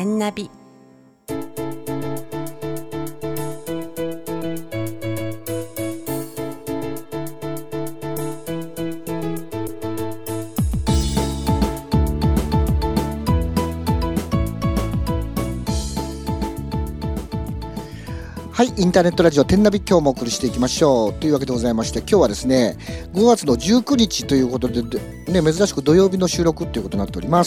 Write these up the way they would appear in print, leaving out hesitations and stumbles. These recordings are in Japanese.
天ナビ。 はい、インターネットラジオ天ナビ、今日もお送りしていきましょうというわけでございまして、今日はですね5月の19日ということで、ね、珍しく土曜日の収録ということになっております。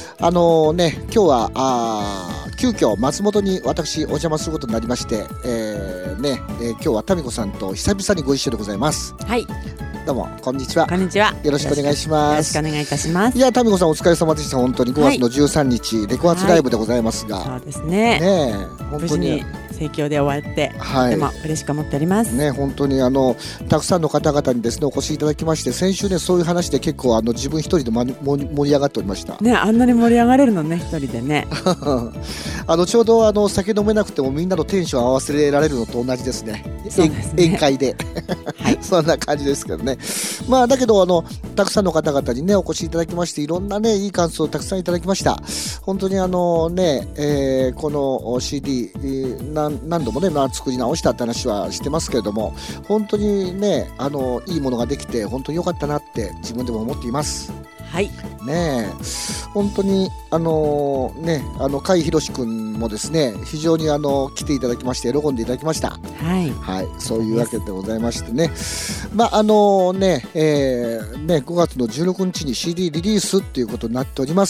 今日は急遽松本に私お邪魔することになりまして、今日はタミコさんと久々にご一緒でございます。 はい、 どうもこんにちは。 こんにちは。 よろしくお願いします。 よろしくお願いいたします。 いや、タミコさんお疲れ様でした。本当に5月の13日、レコ発ライブでございますが、 そうですね。 本当に無事に盛況で終わって、 はい、 とても嬉しく思っております。 ね、本当にたくさんの方々にですねお越しいただきまして、先週ねそういう話で結構自分一人で盛り上がっておりましたね。あんなに盛り上がれるのね、一人でねちょうど酒飲めなくてもみんなのテンション合わせられるのと同じですね。 そうですね、 宴会で、はい、そんな感じですけどね。まあだけどたくさんの方々にねお越しいただきまして、いろんなねいい感想をたくさんいただきました。本当にこの CD、何度もね、作り直したって話はしてますけれども、本当にねいいものができて本当に良かったなって自分でも思っています。 はいね、本当に甲斐宏君もですね非常に来ていただきまして喜んでいただきました。 はい、 はい、そういうわけでございましてね、5月の16日に CD リリースっていうことになっております。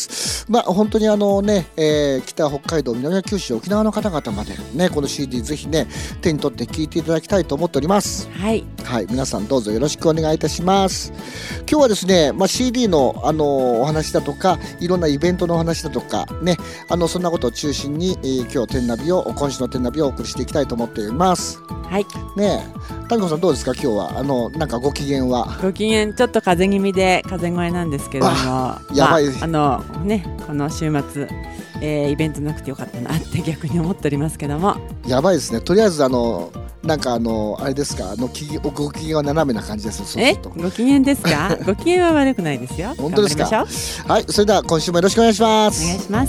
本当に北北海道、南九州、沖縄の方々までねこの CD ぜひね手に取って聴いていただきたいと思っております。 はい、 はい、皆さんどうぞよろしくお願いいたします。今日はですね、CD のお話だとか、いろんなイベントのお話だとかね、そんなことを中心に、今週の天ナビをお送りしていきたいと思っています。 はいねえ、タミコさんどうですか今日は。なんかご機嫌は。 ご機嫌、ちょっと風邪気味で風邪声なんですけれども、 やばい、 この週末、イベントなくてよかったなって逆に思っておりますけども。 やばいですね。とりあえずなんかあれですか、ご機嫌は斜めな感じです。そうするとご機嫌ですかご機嫌は悪くないですよ。 本当ですか。はい、それでは今週もよろしくお願いします。 お願いします。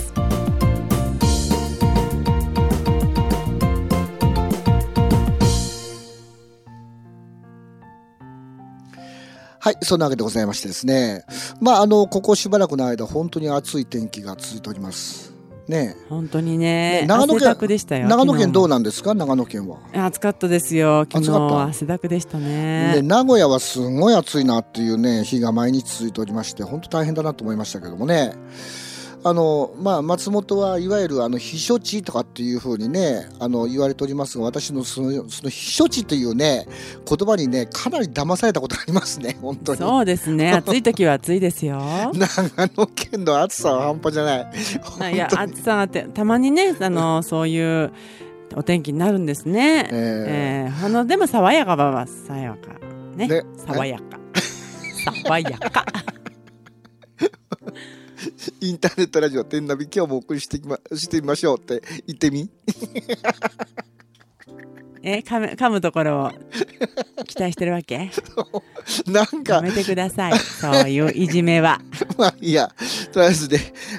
はい、そんなわけでございましてですね、ここしばらくの間本当に暑い天気が続いておりますね。 本当にね、 長野汗だくでしたよ。 長野県どうなんですか。長野県は暑かったですよ。昨日汗だくでしたね。 名古屋はすごい暑いなっていうね日が毎日続いておりまして、本当大変だなと思いましたけどもね。松本はいわゆる避暑地とかっていう風にね言われておりますが、私のその避暑地というね言葉にねかなり騙されたことがありますね。本当にそうですね。暑い時は暑いですよ長野県の暑さは半端じゃない。 いや、暑さがあってたまにねそういうお天気になるんですね。でも爽やかは爽やかね。爽やか爽やかインターネットラジオ天ナビ、今日もお送りしてみましょうって言ってみ噛むところを期待してるわけなんかやめてください、そういういじめは。 いや、とりあえずね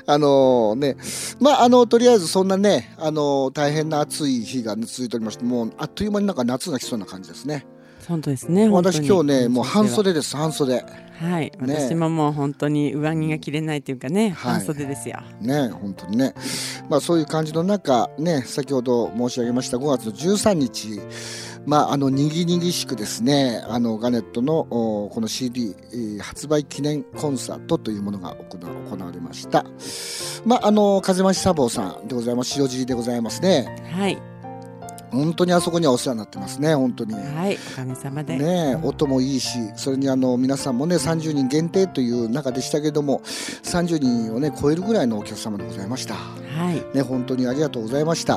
とりあえずそんなね大変な暑い日が、続いておりまして、もうあっという間になんか夏が来そうな感じですね。 本当ですね。 私今日ねもう半袖です。半袖。 はい、私ももう本当に上着が着れないというかね、半袖ですよ。 ね、本当にね。そういう感じの中ね、先ほど申し上げました5月の13日、にぎにぎしくですね、ガネットのこの CD、発売記念コンサートというものが行われました。風増茶房さんでございます。塩尻でございますね。 はい。 本当にあそこにはお世話になってますね。本当に。 はい、おかげさまで。 ね、音もいいし、それに皆さんもね30人限定という中でしたけども、30人をね超えるぐらいのお客様でございました。 はい。 ね、本当にありがとうございました。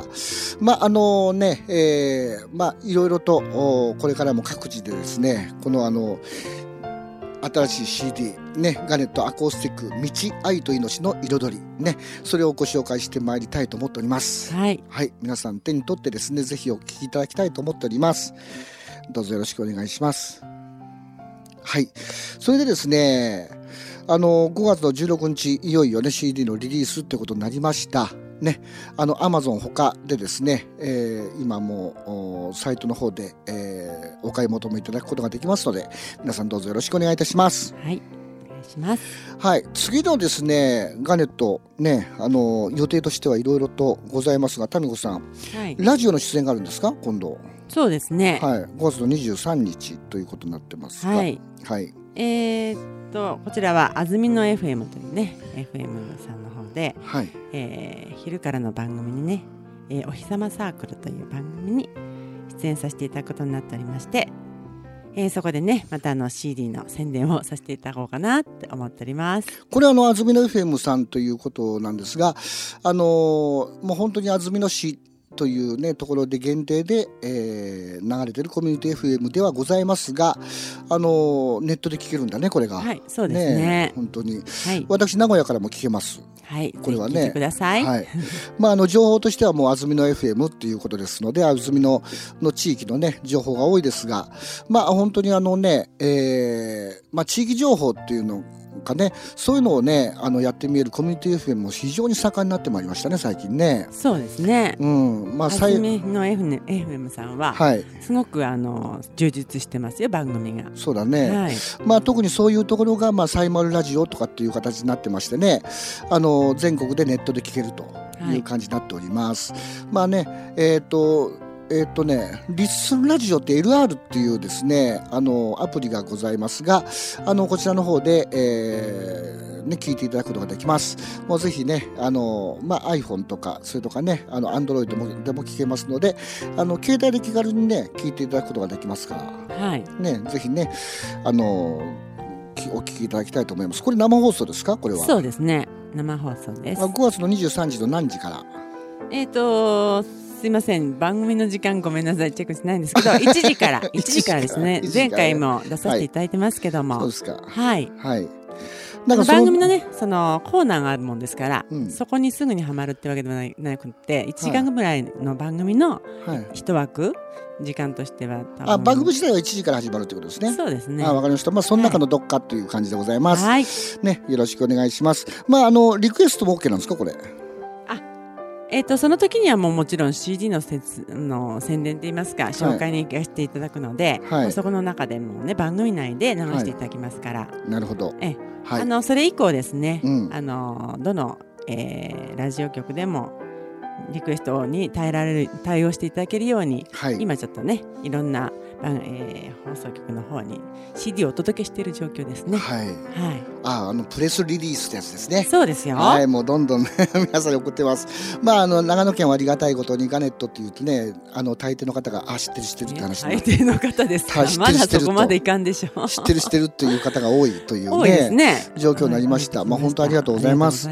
いろいろとこれからも各自でですね、この新しい CD、ガネットアコースティック道愛と命の彩り、それをご紹介してまいりたいと思っております。 はい、 はい、皆さん手に取ってですねぜひお聴きいただきたいと思っております。どうぞよろしくお願いします。はい、それでですね5月の16日いよいよね CD のリリースってことになりました。 ね、Amazon 他でですね、今もサイトの方で、お買い求めいただくことができますので、皆さんどうぞよろしくお願いいたします。 はい、お願いします。 はい、次のですねガネットね、予定としてはいろいろとございますが、タミコさん、はい、ラジオの出演があるんですか、今度。 そうですね、 はい、5月の23日ということになってますが、はい、はい、 こちらは安曇野 FM というね FM さんの方で、 はい、 昼からの番組にね、お日様サークルという番組に出演させていただくことになっておりまして、そこでねまたCD の宣伝をさせていただこうかなって思っております。 これは安曇野 FM さんということなんですが、もう本当に安曇野市というねところで限定で、流れてるコミュニティ FM ではございますが、ネットで聞けるんだね、これが。 はい、そうですね。 本当に、 はい、 私名古屋からも聞けます。 はい、 これはね、 聞いてください。 はい、情報としてはもう安曇野 FM っていうことですので、安曇野の地域のね情報が多いですが、本当に地域情報っていうのかね、そういうのをねやってみえるコミュニティ FM も非常に盛んになってまいりましたね、最近ね。 そうですね。 安曇野 FM さんは、はい、すごく充実してますよ、番組が。 そうだね、はい、特にそういうところがサイマルラジオとかっていう形になってましてね、全国でネットで聞けるという感じになっております。はい、リッスンラジオって LR っていうですねアプリがございますが、こちらの方で、聞いていただくことができます。もうぜひねiPhone とかそれとかねAndroid でも聞けますので、携帯で気軽にね聞いていただくことができますから、 はいね、ぜひねお聞きいただきたいと思います。これ生放送ですか、これは。 そうですね、生放送です。 5月の23日の何時から。 すいません、番組の時間ごめんなさい、チェックしてないんですけど1時から1時からですね。前回も出させていただいてますけども、 そうですか。 はい、 はい、 なんか番組のねそのコーナーがあるもんですから、そこにすぐにはまるってわけではなくて、1時間ぐらいの番組の一枠、時間としては番組自体は1時から始まるということですね。 そうですね。 わかりました。その中のどっかという感じでございます。 はい、 ね、よろしくお願いします。リクエストも OK なんですか、これ。 その時にはもちろん CD の宣伝といいますか紹介に行かせていただくので、はい、そこの中でもね番組内で流していただきますから、はい、 なるほど。 はい、それ以降ですね、どの、ラジオ局でもリクエストに対応していただけるように、はい、今ちょっとねいろんな、放送局の方に CD をお届けしている状況ですね。 はい、はい、プレスリリースってやつですね。 そうですよ。 はい、もうどんどん皆さんに送ってます。長野県はありがたいことにガネットっていうとね大抵の方が知ってるって話大抵の方ですか。まだそこまでいかんでしょう。 知ってるっていう方が多いという多いですね、 状況になりました。本当ありがとうございます。 はい、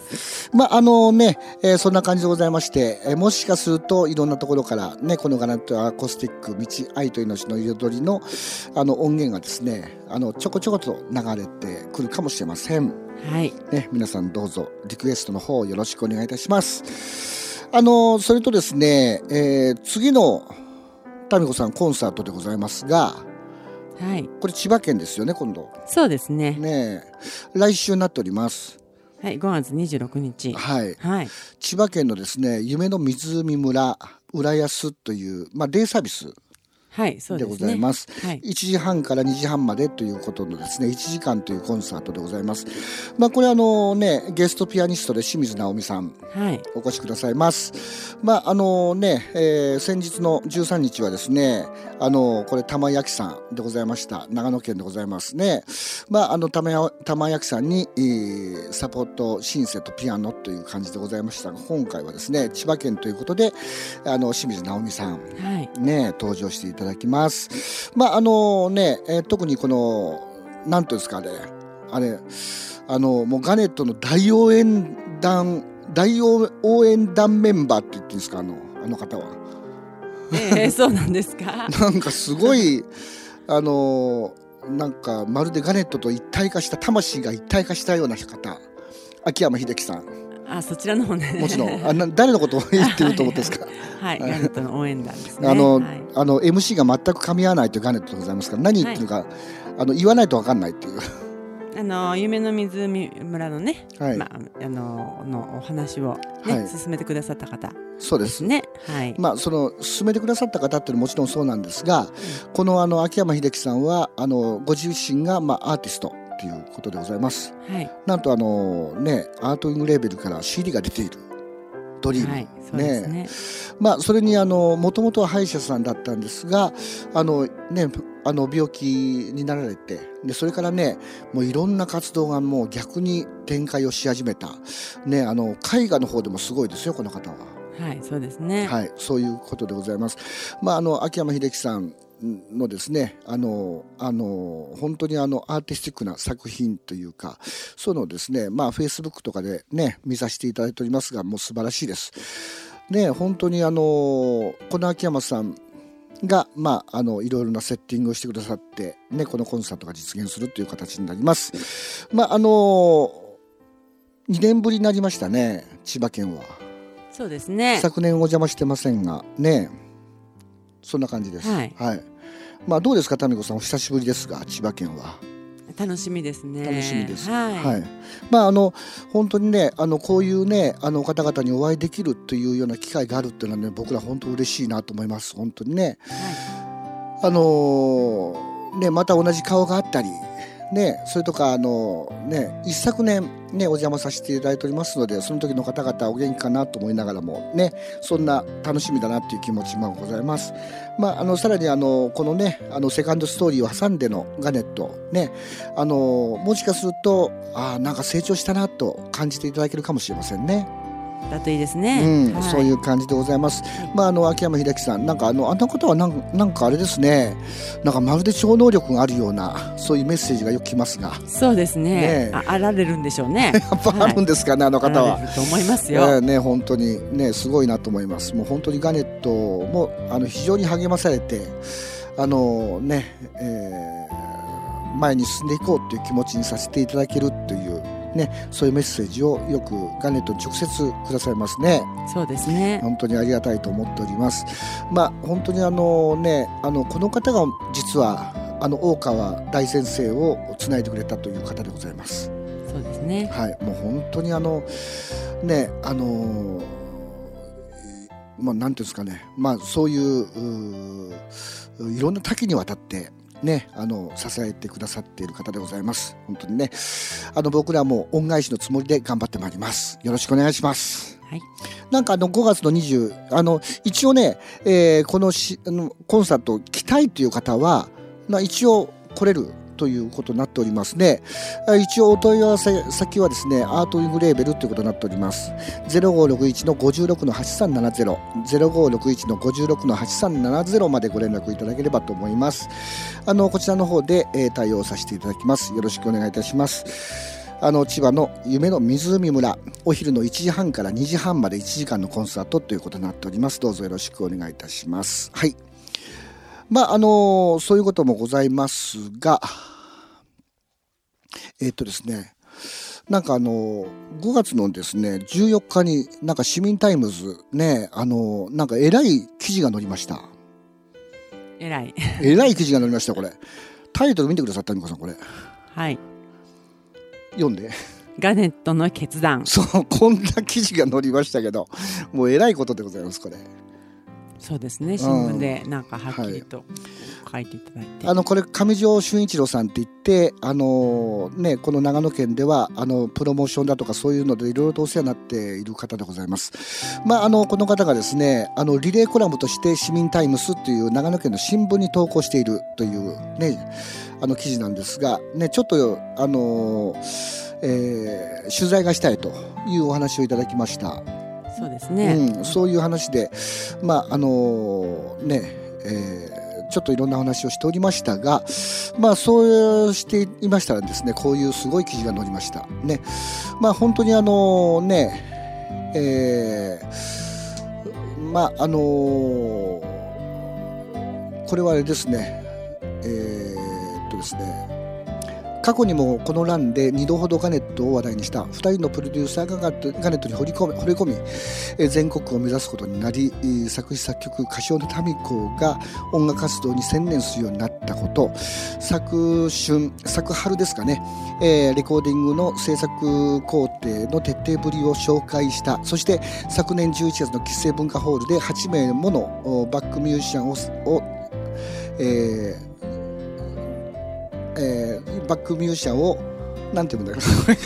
そんな感じでございまして、もしかするといろんなところからねこのガネットアコースティック道愛と命の彩りの音源がですねちょこちょこと流れてくるかもしれません。 はいね、皆さんどうぞリクエストの方よろしくお願いいたします。それとですね、次のタミコさんコンサートでございますが、 はい、 これ千葉県ですよね、今度。 そうですね。 ね、来週になっております。 はい、5月26日。 はい。 はい、 千葉県のですね、夢の湖村浦安という、デイサービス。 はい、そうですね、 でございます。 はい、 1時半から2時半までということのですね、1時間というコンサートでございます。これゲストピアニストで清水直美さん、 はい、 お越しくださいます。先日の13日はですね、これ玉井明さんでございました。長野県でございますね。玉井明さんに、サポートシンセとピアノという感じでございましたが、今回はですね、千葉県ということで清水直美さん、 はい、 ね、登場していただきます。特にこの何とですかね、もうガネットの大応援団メンバーって言っていいんですか、あの方は。 そうなんですか。 なんかすごいなんかまるでガネットと一体化した魂が一体化したような方、秋山秀樹さん。 そちらの方ね。 もちろん誰のことを言ってると思ってですか。 はい、ガネットの応援団ですね。 MC が全く噛み合わないというガネットでございますから、何言ってるか、言わないと分かんないっていう。 夢の湖村のね、はい、のお話を、ね、はい、進めてくださった方、 そうですね、はい、 その進めてくださった方っていうのはもちろんそうなんですが、この秋山秀樹さんはご自身がアーティストということでございます、はい、なんとアートイングレーベルから CD が出ているドリーム、はい、そうですね。それにもともとは歯医者さんだったんですが病気になられて、でそれからねもういろんな活動がもう逆に展開をし始めた、ね、絵画の方でもすごいですよこの方は。 はい、そうですね。 はい、そういうことでございます。秋山秀樹さんのですね本当にアーティスティックな作品というか、そういうのをですねFacebook とかでね見させていただいておりますが、もう素晴らしいですね。本当にこの秋山さんがいろいろなセッティングをしてくださってね、このコンサートが実現するという形になります。2年ぶりになりましたね、千葉県は。 そうですね。 昨年お邪魔してませんがね、そんな感じです。はい、はい。どうですか、タミコさん、お久しぶりですが、千葉県は。 楽しみですね。 楽しみです。 はい。 はい、本当にね、こういうね、方々にお会いできるというような機会があるっていうのはね、僕ら本当嬉しいなと思います。本当にね。はい。また同じ顔があったり。ね、それとか一昨年ねお邪魔させていただいておりますので、その時の方々お元気かなと思いながらもね、そんな楽しみだなっていう気持ちもございます。さらにこのねセカンドストーリーを挟んでのガネットね、もしかするとなんか成長したなと感じていただけるかもしれませんね。 だといいですね。 はい、そういう感じでございます。はい、秋山秀樹さん、なんかあの方はなんかあれですね、なんかまるで超能力があるようなそういうメッセージがよく来ますが。 そうですね。あられるんでしょうね。 やっぱあるんですかね、はい、あの方は。 あられると思いますよ。 ね、本当にねすごいなと思います。もう本当にガネットも非常に励まされて前に進んでいこうという気持ちにさせていただけるというね、そういうメッセージをよくガネットに直接くださいますね。 そうですね。 本当にありがたいと思っております。本当にこの方が実は大川大先生をつないでくれたという方でございます。 そうですね。 はい、もう本当になんていうんですかね、そういういろんな多岐にわたってね、支えてくださっている方でございます。本当にね、僕らも恩返しのつもりで頑張ってまいります。よろしくお願いします。 はい。 なんか5月の20一応ね、このコンサート来たいという方は一応来れるということになっておりますね。一応お問い合わせ先はですね、アートイングレーベルということになっております。0561-56-8370 0561-56-8370までご連絡いただければと思います。こちらの方で、対応させていただきます。よろしくお願いいたします。千葉の夢の湖村、お昼の1時半から2時半まで1時間のコンサートということになっております。どうぞよろしくお願いいたします。はい。そういうこともございますが、ですね、なんか5月のですね14日になんか市民タイムズね、なんか偉い記事が載りました。 偉い記事が載りました。これタイトル見てくださった、みこさん。これはい、 読んで。 ガネットの決断。 そう、こんな記事が載りましたけど、もう偉いことでございます。これそうですね、新聞でなんかはっきりと書いていただいて、 これ上条俊一郎さんって言ってこの長野県ではプロモーションだとかそういうのでいろいろとお世話になっている方でございます。この方がですねリレーコラムとして市民タイムスという長野県の新聞に投稿しているというね記事なんですがね、ちょっと取材がしたいというお話をいただきました。 そうですね、 そういう話でちょっといろんな話をしておりましたが、そうしていましたらですね、こういうすごい記事が載りましたね。本当にこれはあれですね、ですね、 過去にもこの欄で2度ほどガネットを話題にした2人のプロデューサーがガネットに惚れ込み、全国を目指すことになり、作詞作曲歌唱の民子が音楽活動に専念するようになったこと、昨春ですかね、レコーディングの制作工程の徹底ぶりを紹介した。そして昨年11月の喫茶文化ホールで8名ものバックミュージシャンをバックミュージシャンをなんていうんだろう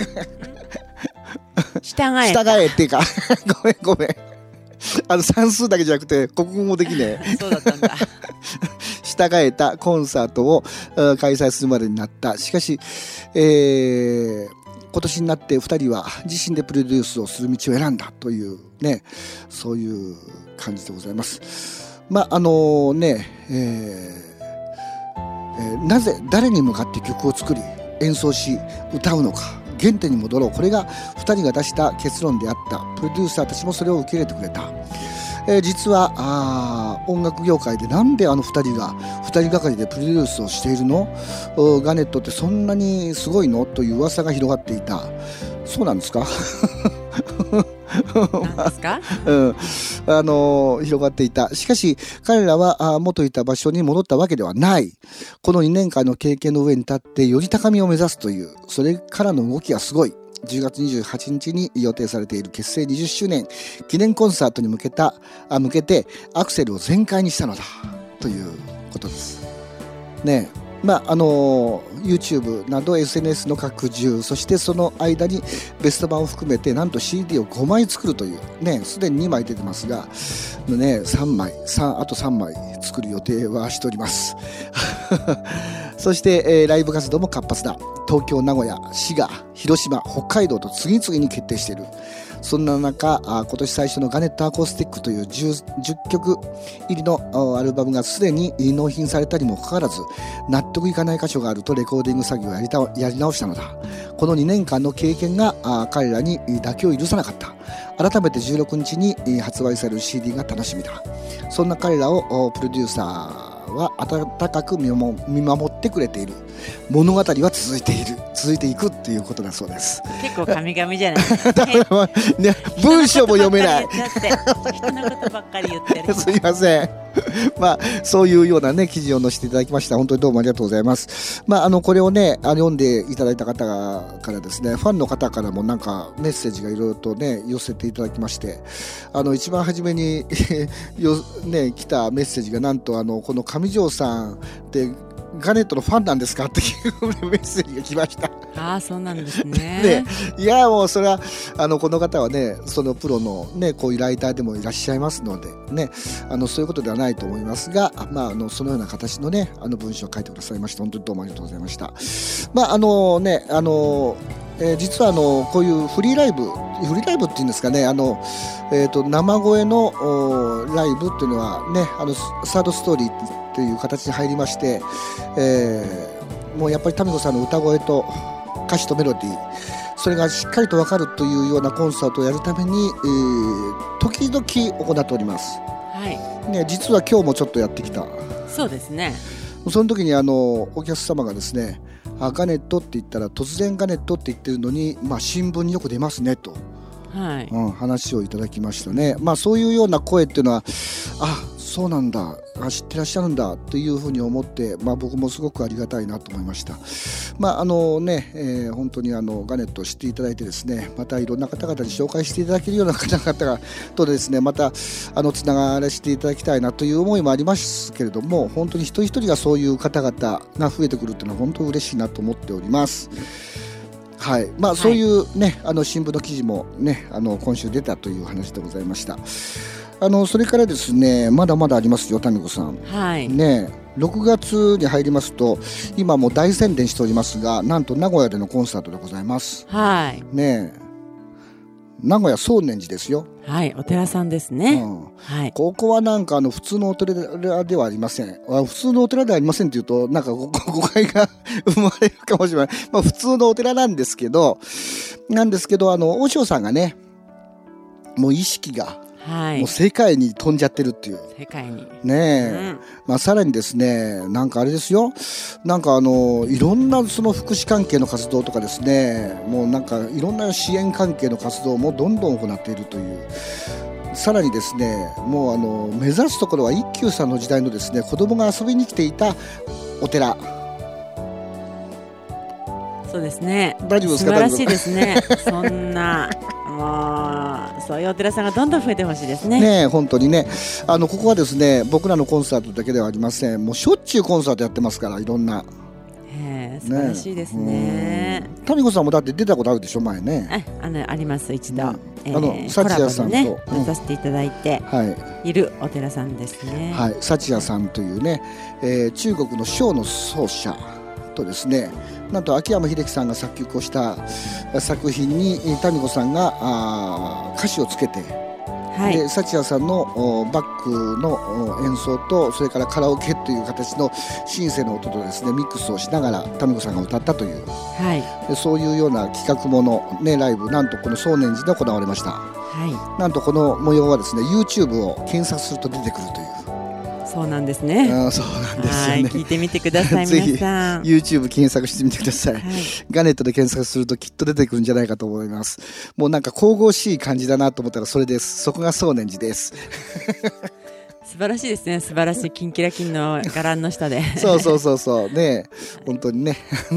従えっていうかごめん算数だけじゃなくて国語もできねえそうだったんだ従えたコンサートを開催するまでになった。しかし、今年になって2人は自身でプロデュースをする道を選んだというね、そういう感じでございます。まあなぜ誰に向かって曲を作り演奏し歌うのか、原点に戻ろう。これが2人が出した結論であった。プロデューサーたちもそれを受け入れてくれた。実は音楽業界でなんで2人がかりでプロデュースをしているの、ガネットってそんなにすごいのという噂が広がっていた。そうなんですかなんですか広がっていた。しかし彼らは元いた場所に戻ったわけではない。この2年間の経験の上に立ってより高みを目指すという、それからの動きがすごい。10月28日に予定されている結成20周年記念コンサートに向けてアクセルを全開にしたのだということですね。YouTube など SNS の拡充、そしてその間にベスト版を含めてなんと CD を5枚作るというね、すでに2枚出てますが、ね、あと3枚作る予定はしておりますそして、ライブ活動も活発だ。東京、名古屋、滋賀、広島、北海道と次々に決定している。そんな中、今年最初のガネットアコースティックという 10曲入りのアルバムがすでに納品されたにもかかわらず、納得いかない箇所があるとレコーディング作業をやり直したのだ。この2年間の経験が彼らに妥協を許さなかった。改めて16日に発売される CD が楽しみだ。そんな彼らをプロデューサーは温かく見守ってくれている。物語は続いていくっていうことだそうです。 結構神々じゃないですか、 ね、文章も読めない。 だって人のことばっかり言ってるすいませんそういうようなね記事を載せていただきました。本当にどうもありがとうございます。これをね読んでいただいた方からですね、ファンの方からもなんかメッセージがいろいろとね寄せていただきまして、一番初めに来たメッセージがなんとこの上条さんってガネットのファンなんですかっていうメッセージが来ました。 そうなんですね。 いやもうそれはこの方はねそのプロのねこういうライターでもいらっしゃいますのでね、そういうことではないと思いますが、そのような形のね文章を書いてくださいまして本当にどうもありがとうございました。実はこういうフリーライブっていうんですかね、生声のライブっていうのはねサードストーリーという形に入りまして、もうやっぱり民子さんの歌声と歌詞とメロディー、それがしっかりと分かるというようなコンサートをやるために、時々行っております、実は今日もちょっとやってきた。そうですね。その時にお客様がですね、ガネットって言ったら突然ガネットって言ってるのに、新聞によく出ますねと、話をいただきましたね。そういうような声っていうのはそうなんだ、知ってらっしゃるんだというふうに思って、僕もすごくありがたいなと思いました。本当にガネットを知っていただいてですね、またいろんな方々に紹介していただけるような方々とですね、またつながらせていただきたいなという思いもありますけれども、本当に一人一人がそういう方々が増えてくるというのは本当に嬉しいなと思っております。そういうね新聞の記事もね今週出たという話でございました。それからですね、まだまだありますよ、民子さん。6月に入りますと、今もう大宣伝しておりますが、なんと名古屋でのコンサートでございます。名古屋総念寺ですよ。 お寺さんですね。 ここはなんか普通のお寺ではありません。普通のお寺ではありませんっていうとなんか誤解が生まれるかもしれない。普通のお寺なんですけど、和尚さんがね、もう意識がはい、 もう世界に飛んじゃってるっていう。 世界にねえ、さらにですね、なんかあれですよ、なんかいろんなその福祉関係の活動とかですね、もうなんかいろんな支援関係の活動もどんどん行っているという。さらにですね、もう目指すところは一休さんの時代のですね、子供が遊びに来ていたお寺。 そうですね。 大丈夫ですか？ 素晴らしいですね。そんなもうそういうお寺さんがどんどん増えてほしいですね。 ね、本当にね、ここはですね、僕らのコンサートだけではありません。もうしょっちゅうコンサートやってますから、いろんな。 素晴らしいですね。 タミコさんもだって出たことあるでしょ、前ね。 あります、一度。 サチヤさんと出させていただいているお寺さんですね。 はい、サチヤさんというね、中国の笙の奏者とですね、なんと秋山秀樹さんが作曲をした作品にタミコさんが歌詞をつけて、でサチヤさんのバックの演奏と、それからカラオケという形のシンセの音とですねミックスをしながらタミコさんが歌ったという、でそういうような企画もの、ね、ライブ、なんとこの総念寺で行われました。なんとこの模様はですね YouTube を検索すると出てくるという。 そうなんですね。 そうなんですよね。 聞いてみてください。皆さん YouTube 検索してみてください。ガネットで検索するときっと出てくるんじゃないかと思います。もうなんか神々しい感じだなと思ったらそれです。そこが総念寺です。 素晴らしいですね。素晴らしいキンキラキンの伽藍の下でそうね、本当にね、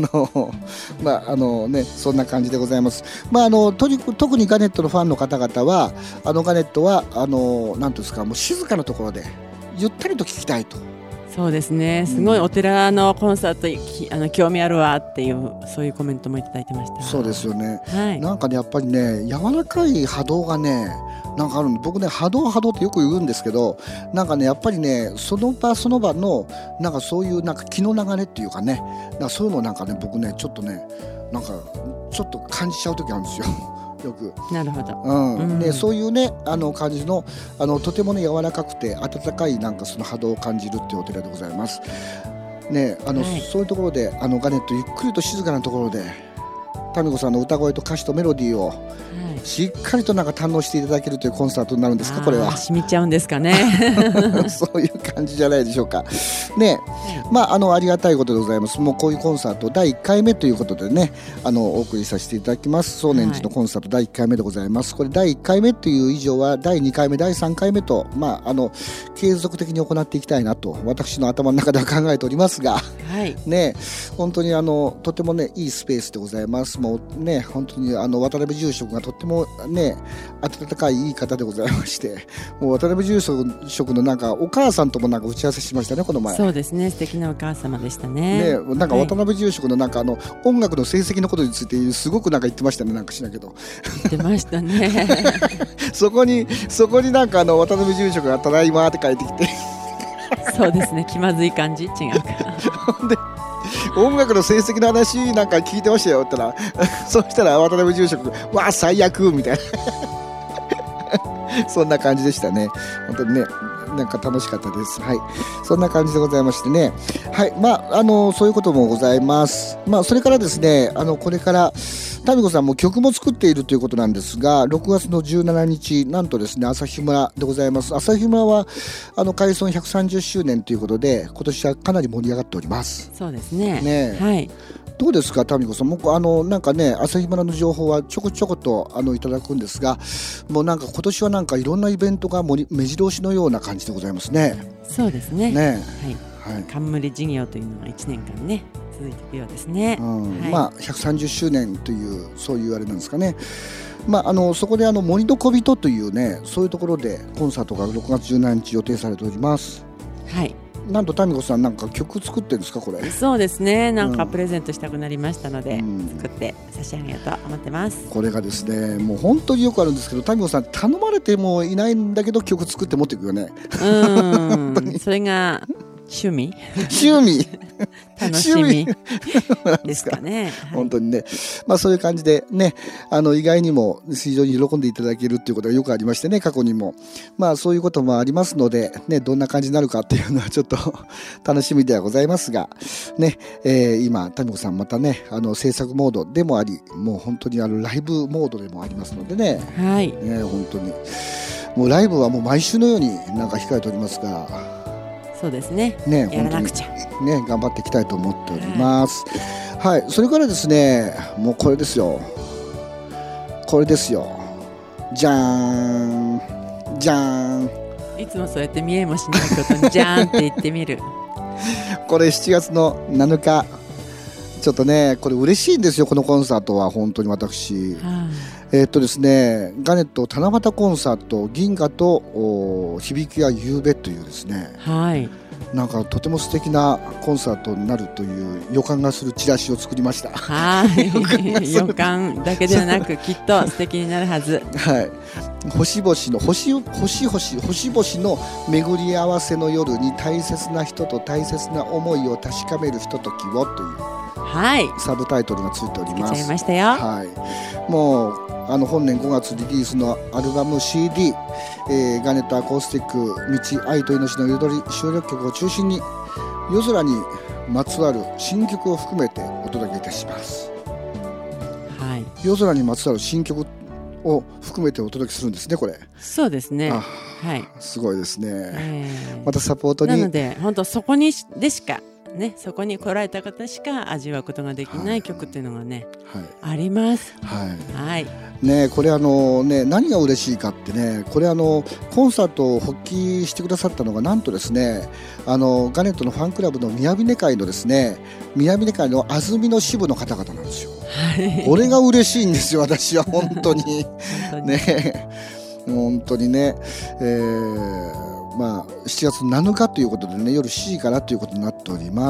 ね、そんな感じでございます。特にガネットのファンの方々はガネットはなんていうんですか、もう静かなところでゆったりと聞きたいと。 そうですね、すごいお寺のコンサート興味あるわっていう、そういうコメントもいただいてました。 そうですよね、なんかねやっぱりね柔らかい波動がねなんかあるんで、僕ね波動ってよく言うんですけど、なんかねやっぱりねその場その場のなんかそういうなんか気の流れっていうかね、なんかそういうのなんかね僕ねちょっとねなんかちょっと感じちゃう時あるんですよ。よく。 なるほど。 でそういうね感じのとてもね柔らかくて温かいなんかその波動を感じるっていうお寺でございます。ね、そういうところでガネットゆっくりと静かなところでタミコさんの歌声と歌詞とメロディーをしっかりとなんか堪能していただけるというコンサートになるんですか、これは。 染みちゃうんですかね。 そういう感じじゃないでしょうか。ね、ありがたいことでございます。もうこういうコンサート第1回目ということでね、お送りさせていただきます。総念寺のコンサート第1回目でございます。これ第1回目という以上は第2回目第3回目と、継続的に行っていきたいなと私の頭の中では考えておりますが、ね、本当にとてもねいいスペースでございます。もうね本当に渡辺住職がとってもね温かいいい方でございまして、もう渡辺住職のなんかお母さんともなんか打ち合わせしましたね、この前。 そうですね、素敵なお母様でしたね。 なんか渡辺住職のなんか音楽の成績のことについてすごくなんか言ってましたね、なんかしなけど。 言ってましたね。 そこになんか渡辺住職がただいまって書いてきて。 そうですね、気まずい感じ違うか。 で音楽の成績の話なんか聞いてましたよって言ったらそうしたら渡辺住職わあ最悪みたいなそんな感じでしたね。本当にねなんか楽しかったです。はい、そんな感じでございましてね。はい、そういうこともございます。それからですねこれからタミコさんも曲も作っているということなんですが、6月の17日なんとですね朝日村でございます。朝日村は開村130周年ということで今年はかなり盛り上がっております。 そうですね。はい。 どうですかタミコさん、もなんかね朝日村の情報はちょこちょこといただくんですが、もうなんか今年はなんかいろんなイベントが目白押しのような感じでございますね。 そうですね。 はい、 冠事業というのが1年間ね続いていくようですね。 130周年というそういうあれなんですかね。そこで森の小人というねそういうところでコンサートが6月17日予定されております。 はい。 なんとタミコさんなんか曲作ってるんですかこれ。 そうですね、なんかプレゼントしたくなりましたので、作って差し上げようと思ってます。 これがですねもう本当によくあるんですけど、タミコさん頼まれてもいないんだけど曲作って持っていくよね。 それが趣味楽しみですかね。 本当にね、そういう感じでね意外にも非常に喜んでいただけるっていうことがよくありましてね、過去にもそういうこともありますのでね、どんな感じになるかっていうのはちょっと楽しみではございますがね、今タミコさんまたね制作モードでもあり、もう本当にライブモードでもありますのでね、 はい、 本当にもうライブはもう毎週のようになんか控えておりますが、 そうですね。 ね、 やらなくちゃね、頑張っていきたいと思っております。はい、それからですね、もうこれですよ。これですよ。じゃーん、じゃーん。 いつもそうやって見えもしないことにじゃーんって言ってみる。 これ7月の7日。ちょっとね、これ嬉しいんですよ、このコンサートは本当に私。ですね、ガネット七夕コンサート銀河と響きや夕べというですね、 はい、 なんかとても素敵なコンサートになるという予感がするチラシを作りました。 はい予感だけではなくきっと素敵になるはず。 はい、星々の巡り合わせの夜に大切な人と大切な思いを確かめるひとときをという、 はい、 サブタイトルがついております。 つけちゃいましたよ。 はい、もう本年5月リリースのアルバム CD、ガネットアコースティック道愛と命の彩り収録曲を中心に夜空にまつわる新曲を含めてお届けいたします。はい、夜空にまつわる新曲を含めてお届けするんですね、これ。 そうですね。はい、 すごいですね。またサポートになので本当そこにでしかね、そこに来られた方しか味わうことができない曲っていうのがね、あります。はいね、これね、何が嬉しいかってね、これコンサートを発起してくださったのがなんとですね、ガネットのファンクラブの宮峰会のですね、宮峰会の安曇野支部の方々なんですよ。これが嬉しいんですよ、私は本当にね、本当にね、7月7日ということでね、夜7時からということになっております。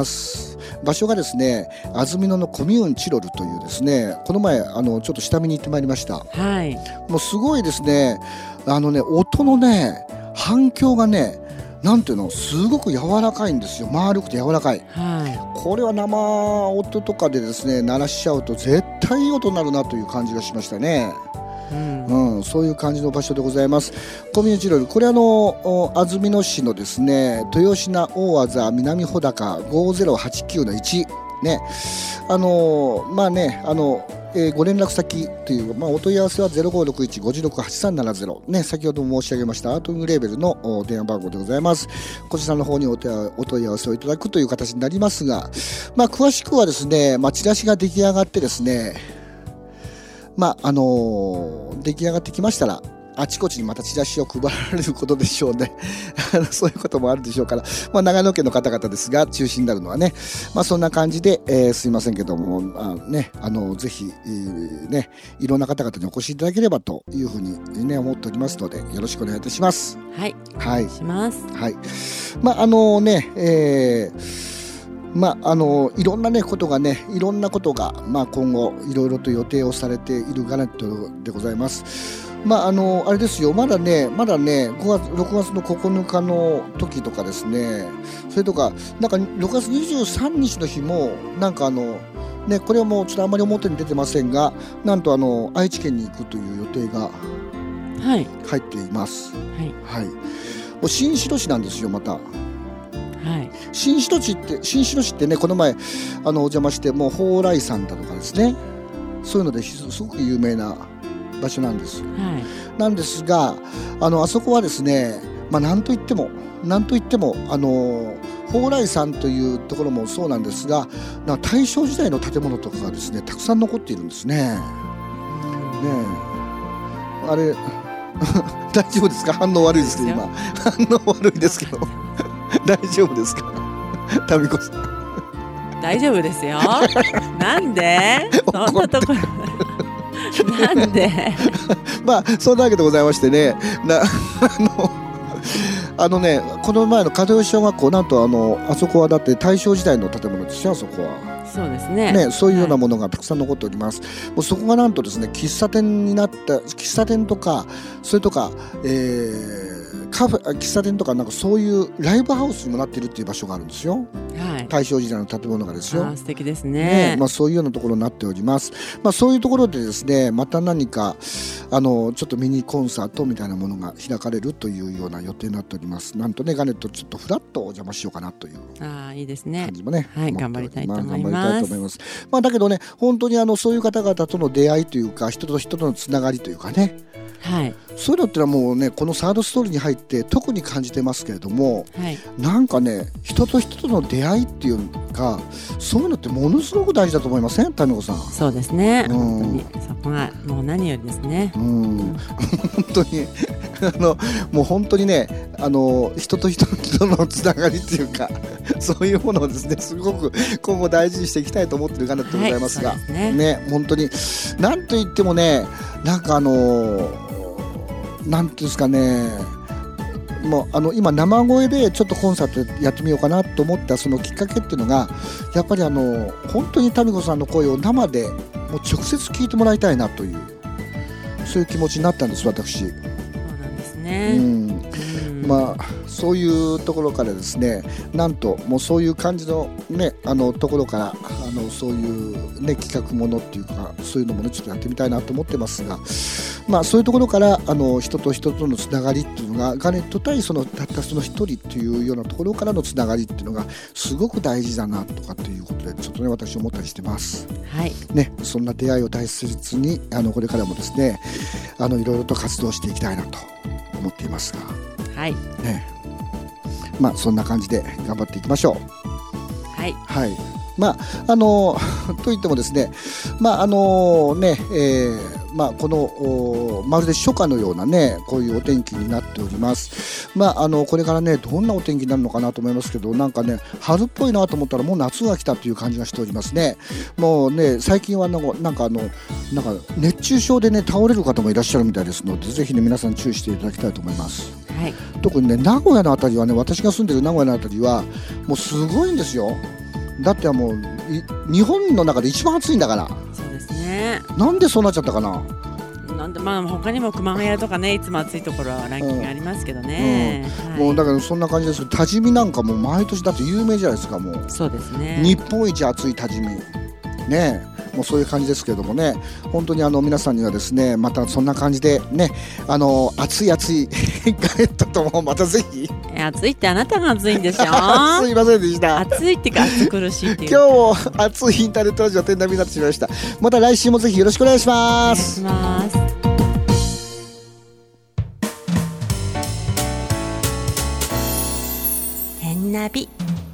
場所がですね、安曇野のコミューンチロルというですね、この前ちょっと下見に行ってまいりました。はい、もうすごいですね、音のね反響がね、なんていうの、すごく柔らかいんですよ。丸くて柔らかい。はい、これは生音とかでですね鳴らしちゃうと絶対いい音になるなという感じがしましたね。そういう感じの場所でございます。コミュニティロール、これ安曇野市のですね、豊品大字南穂高5089の1ね、ご連絡先という、お問い合わせは 0561-568370 ね、先ほど申し上げましたアートイングレーベルの電話番号でございます。こちらの方にお問い合わせをいただくという形になりますが、詳しくはですね、チラシが出来上がってですね、出来上がってきましたら、あちこちにまたチラシを配られることでしょうね。そういうこともあるでしょうから、長野県の方々ですが、中心になるのはね、そんな感じで、すいませんけども、ぜひ、いろんな方々にお越しいただければというふうに、思っておりますので、よろしくお願いいたします。 はい。はい。します。 はい。いろんなことがね、いろんなことが、今後いろいろと予定をされているガネットでございます。あれですよ、まだね6月の9日の時とかですね、それとかなんか6月23日の日もなんかこれはもうちょっとあんまり表に出てませんが、なんと愛知県に行くという予定が入っています。はい。もう新城市なんですよ、また。新城市ってね、この前お邪魔して、もう蓬莱山だとかですね、そういうのですごく有名な場所なんです。なんですが、あそこはですね、なんといっても蓬莱山というところもそうなんですが、大正時代の建物とかがですね、たくさん残っているんですね。あれ大丈夫ですか？反応悪いですけど、今反応悪いですけど大丈夫ですか？タミコさん大丈夫ですよ。なんでそんなところなんでそんなわけでございましてね、この前の門吉小学校、なんとあそこはだって大正時代の建物ですよ、あそこは。 そうですね。 そういうようなものがたくさん残っております。もうそこがなんとですね、喫茶店になった、喫茶店とかそれとか、喫茶店とか、なんかそういうライブハウスにもなっているっていう場所があるんですよ。大正時代の建物がですよ。 素敵ですね。 そういうようなところになっております。そういうところでですね、また何かちょっとミニコンサートみたいなものが開かれるというような予定になっております。なんとね、ガネットちょっとフラッとお邪魔しようかなといういいですね。 感じもね、 頑張りたいと思います。 だけどね、本当にそういう方々との出会いというか、人と人とのつながりというかね、 はい、 そういうのってのはもうねこのサードストーリーに入って特に感じてますけれども、 はい、 なんかね人と人との出会いっていうかそういうのってものすごく大事だと思いません？タミコさん。 そうですね、本当にそこがもう何よりですね。 本当にもう本当にね人と人とのつながりっていうかそういうものをですねすごく今後大事にしていきたいと思っているかなとございますが、ね本当になんといってもねなんかなんていうんですかねもう今生声でちょっとコンサートやってみようかなと思ったそのきっかけっていうのがやっぱり本当にタミコさんの声を生でもう直接聞いてもらいたいなというそういう気持ちになったんです私。 そうなんですね。 まあそういうところからですねなんともうそういう感じのねところからそういうね企画ものっていうかそういうのもねちょっとやってみたいなと思ってますが、まあそういうところから人と人とのつながりっていうのがガネット対たったその一人っていうようなところからのつながりっていうのがすごく大事だなとかっていうことでちょっとね私思ったりしてます。 はい。 ねそんな出会いを大切にこれからもですねいろいろと活動していきたいなと思っていますが。 はいね、まあそんな感じで頑張っていきましょう。はい、 はい、まあといってもですねまあまあこのまるで初夏のようなねこういうお天気になっております。まあこれからねどんなお天気になるのかなと思いますけどなんかね春っぽいなと思ったらもう夏が来たという感じがしておりますね。もうね最近はなんか熱中症でね倒れる方もいらっしゃるみたいですのでぜひね皆さん注意していただきたいと思います。 はい、 特にね名古屋のあたりはね私が住んでる名古屋のあたりはもうすごいんですよ。だってもう日本の中で一番暑いんだから。 そうですね。 なんでそうなっちゃったかな。 なんでまあ他にも熊谷とかねいつも暑いところはランキングありますけどね。 もうだからそんな感じですけど多治見なんかもう毎年だって有名じゃないですかもう。 そうですね。 日本一暑い多治見ねもうそういう感じですけれどもね本当に皆さんにはですねまたそんな感じでね暑いガレットともまたぜひ暑いってあなたが暑いんでしょすいませんでした。 暑いってか暑苦しいっていう今日も暑いインターネットラジオ天並みになってしまいました。また来週もぜひよろしくお願いします。 お願いします。天ナビ